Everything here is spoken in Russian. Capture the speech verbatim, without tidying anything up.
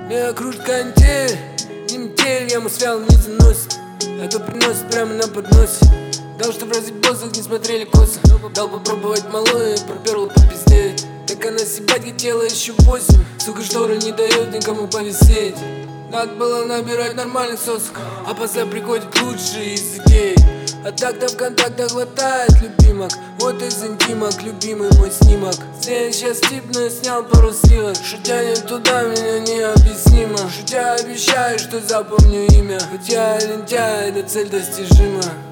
Меня кружит контель, не метель, я ему свял не заносит, а то приносит прямо на подносе. Дал, чтоб развить воздух, не смотрели косо. Дал попробовать малое, проперло попиздеть. Так она съебать хотела еще восемь. Сука, штора не дает никому повисеть. Надо было набирать нормальных сосок, а после приходит лучшие из идей. А так-то в контактах хватает любимок. Вот из интимок любимый мой снимок. Я сейчас тип, но я снял пару сливок. Шутя не туда, меня необъяснимо. Шутя обещаю, что запомню имя. Хотя лентяй, эта цель достижима.